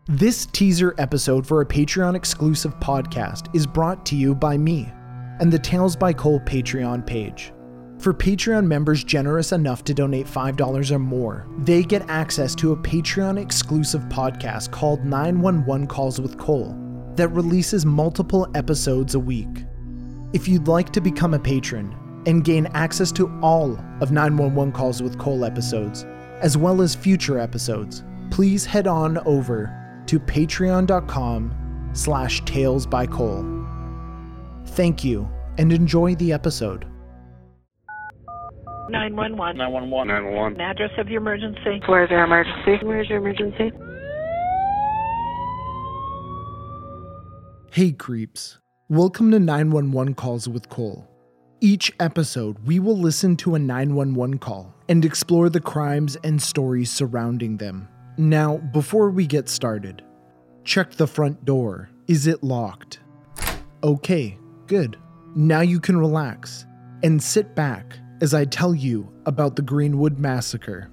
This teaser episode for a Patreon-exclusive podcast is brought to you by me and the Tales by Cole Patreon page. For Patreon members generous enough to donate $5 or more, they get access to a Patreon-exclusive podcast called 911 Calls with Cole that releases multiple episodes a week. If you'd like to become a patron and gain access to all of 911 Calls with Cole episodes, as well as future episodes, please head on over to patreon.com/talesbycole. Thank you, and enjoy the episode. 911. 911. 911. Address of your emergency. Where's your emergency? Where's your emergency? Hey creeps, welcome to 911 Calls with Cole. Each episode, we will listen to a 911 call and explore the crimes and stories surrounding them. Now, before we get started, check the front door. Is it locked? Okay, good. Now you can relax and sit back as I tell you about the Greenwood Massacre.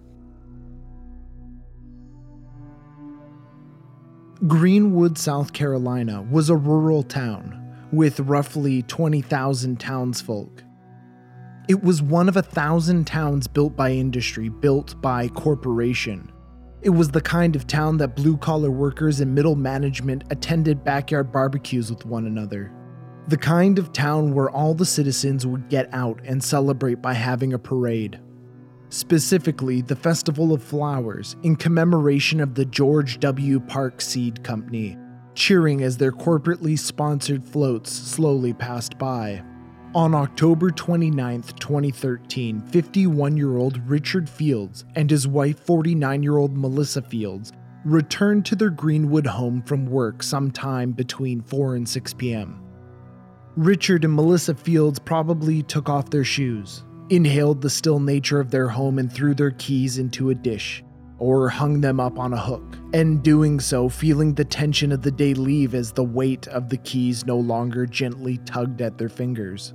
Greenwood, South Carolina was a rural town with roughly 20,000 townsfolk. It was one of 1,000 towns built by industry, built by corporation. It was the kind of town that blue-collar workers and middle management attended backyard barbecues with one another. The kind of town where all the citizens would get out and celebrate by having a parade. Specifically, the Festival of Flowers, in commemoration of the George W. Park Seed Company, cheering as their corporately sponsored floats slowly passed by. On October 29, 2013, 51-year-old Richard Fields and his wife, 49-year-old Melissa Fields, returned to their Greenwood home from work sometime between 4 and 6 p.m. Richard and Melissa Fields probably took off their shoes, inhaled the still nature of their home and threw their keys into a dish, or hung them up on a hook, and doing so feeling the tension of the day leave as the weight of the keys no longer gently tugged at their fingers.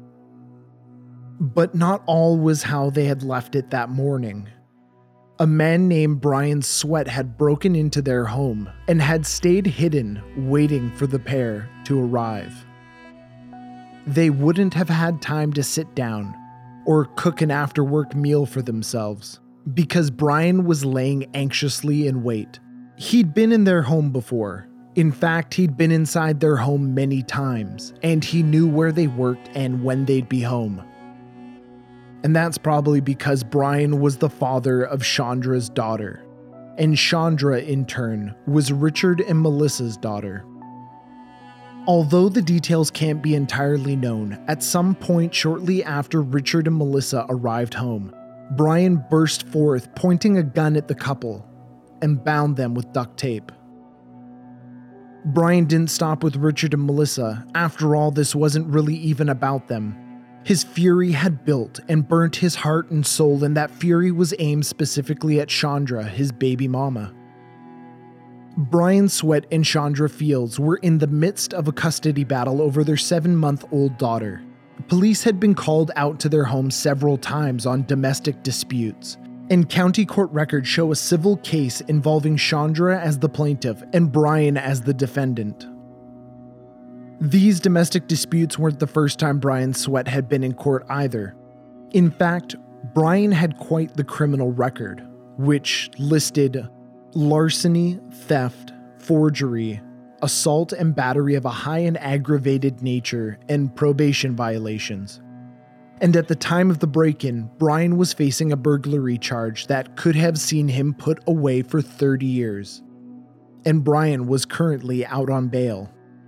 But not all was how they had left it that morning. A man named Brian Sweat had broken into their home and had stayed hidden, waiting for the pair to arrive. They wouldn't have had time to sit down or cook an after-work meal for themselves because Brian was laying anxiously in wait. He'd been in their home before. In fact, he'd been inside their home many times, and he knew where they worked and when they'd be home. And that's probably because Brian was the father of Chandra's daughter, and Chandra, in turn, was Richard and Melissa's daughter. Although the details can't be entirely known, at some point shortly after Richard and Melissa arrived home, Brian burst forth, pointing a gun at the couple, and bound them with duct tape. Brian didn't stop with Richard and Melissa. After all, this wasn't really even about them. His fury had built and burnt his heart and soul, and that fury was aimed specifically at Chandra, his baby mama. Brian Sweat and Chandra Fields were in the midst of a custody battle over their 7-month-old daughter. Police had been called out to their home several times on domestic disputes, and county court records show a civil case involving Chandra as the plaintiff and Brian as the defendant. These domestic disputes weren't the first time Brian Sweat had been in court either. In fact, Brian had quite the criminal record, which listed larceny, theft, forgery, assault and battery of a high and aggravated nature, and probation violations. And at the time of the break-in, Brian was facing a burglary charge that could have seen him put away for 30 years. And Brian was currently out on bail.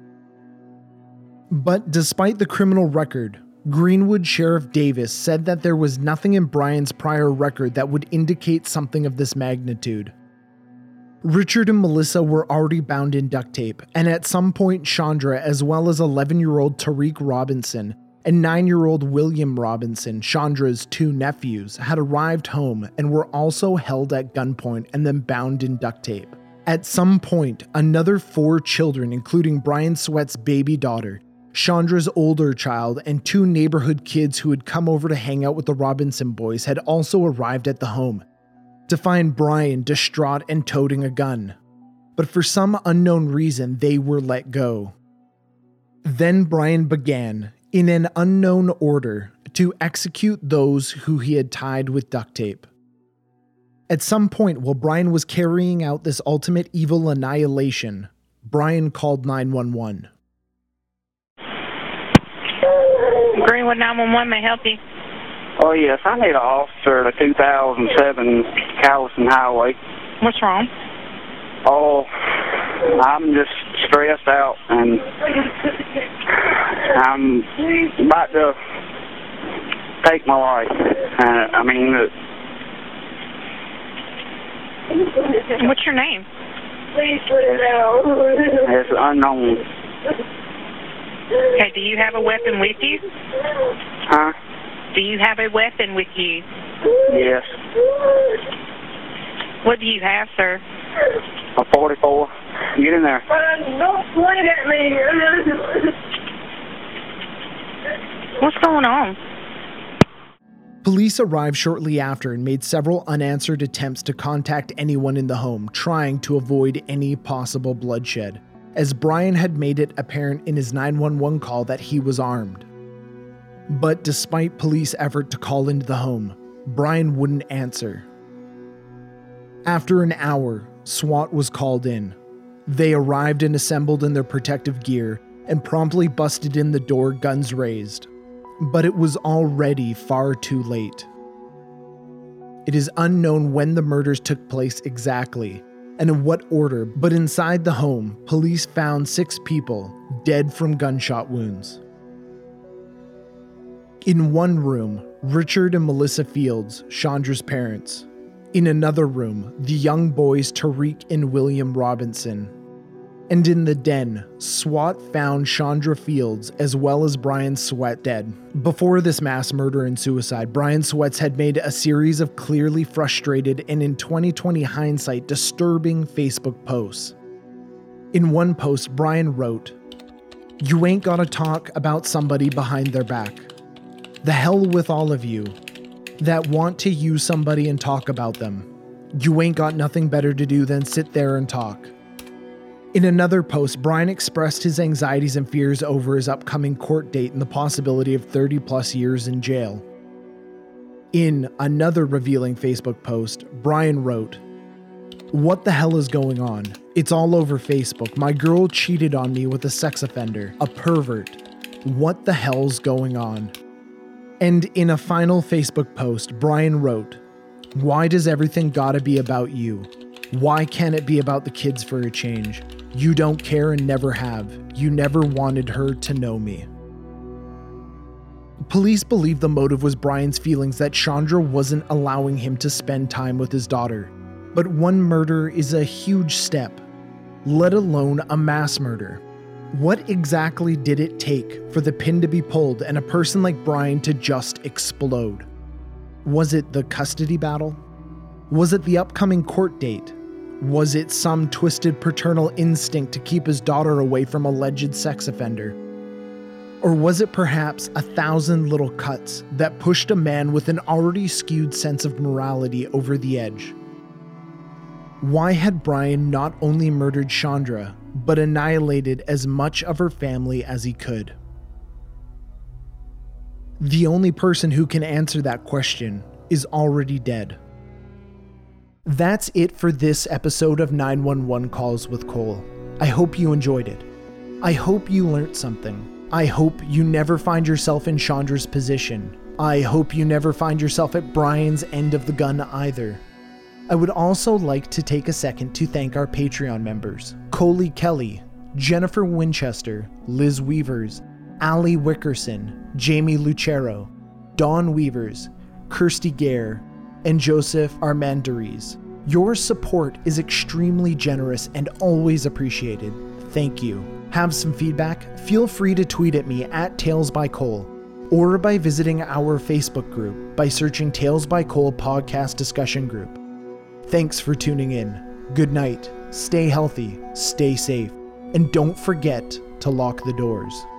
But despite the criminal record, Greenwood Sheriff Davis said that there was nothing in Brian's prior record that would indicate something of this magnitude. Richard and Melissa were already bound in duct tape, and at some point Chandra, as well as 11-year-old Tariq Robinson and 9-year-old William Robinson, Chandra's 2 nephews, had arrived home and were also held at gunpoint and then bound in duct tape. At some point, another 4 children, including Brian Sweat's baby daughter, Chandra's older child, and 2 neighborhood kids who had come over to hang out with the Robinson boys had also arrived at the home, to find Brian distraught and toting a gun. but for some unknown reason, they were let go. Then Brian began, in an unknown order, to execute those who he had tied with duct tape. At some point, while Brian was carrying out this ultimate evil annihilation, Brian called 911. Greenwood 911, may I help you? Oh, yes, I need an officer at 2007 Callison Highway. What's wrong? Oh, I'm just stressed out, and I'm about to take my life. What's your name? It's unknown. Okay, do you have a weapon with you? Huh? Do you have a weapon with you? Yes. What do you have, sir? A 44. Get in there. Don't point at me. What's going on? Police arrived shortly after and made several unanswered attempts to contact anyone in the home, trying to avoid any possible bloodshed, as Brian had made it apparent in his 911 call that he was armed. But despite police' effort to call into the home, Brian wouldn't answer. After an hour, SWAT was called in. They arrived and assembled in their protective gear and promptly busted in the door, guns raised. But it was already far too late. It is unknown when the murders took place exactly and in what order, but inside the home, police found 6 people dead from gunshot wounds. In one room, Richard and Melissa Fields, Chandra's parents. In another room, the young boys Tariq and William Robinson. And in the den, SWAT found Chandra Fields as well as Brian Sweat dead. Before this mass murder and suicide, Brian Sweats had made a series of clearly frustrated and in 2020 hindsight disturbing Facebook posts. In one post, Brian wrote, "You ain't gotta talk about somebody behind their back. The hell with all of you that want to use somebody and talk about them. You ain't got nothing better to do than sit there and talk." In another post, Brian expressed his anxieties and fears over his upcoming court date and the possibility of 30 plus years in jail. In another revealing Facebook post, Brian wrote, "What the hell is going on? It's all over Facebook. My girl cheated on me with a sex offender, a pervert. What the hell's going on?" And in a final Facebook post, Brian wrote, "Why does everything gotta be about you? Why can't it be about the kids for a change? You don't care and never have. You never wanted her to know me." Police believe the motive was Brian's feelings that Chandra wasn't allowing him to spend time with his daughter. But one murder is a huge step, let alone a mass murder. What exactly did it take for the pin to be pulled and a person like Brian to just explode? Was it the custody battle? Was it the upcoming court date? Was it some twisted paternal instinct to keep his daughter away from alleged sex offender? Or was it perhaps 1,000 little cuts that pushed a man with an already skewed sense of morality over the edge? Why had Brian not only murdered Chandra, but annihilated as much of her family as he could? The only person who can answer that question is already dead. That's it for this episode of 911 Calls with Cole. I hope you enjoyed it. I hope you learned something. I hope you never find yourself in Chandra's position. I hope you never find yourself at Brian's end of the gun either. I would also like to take a second to thank our Patreon members: Coley Kelly, Jennifer Winchester, Liz Weavers, Ali Wickerson, Jamie Lucero, Dawn Weavers, Kirsty Gare, and Joseph Armandariz. Your support is extremely generous and always appreciated. Thank you. Have some feedback? Feel free to tweet at me at Tales by Cole, or by visiting our Facebook group by searching Tales by Cole Podcast Discussion Group. Thanks for tuning in. Good night. Stay healthy, stay safe, and don't forget to lock the doors.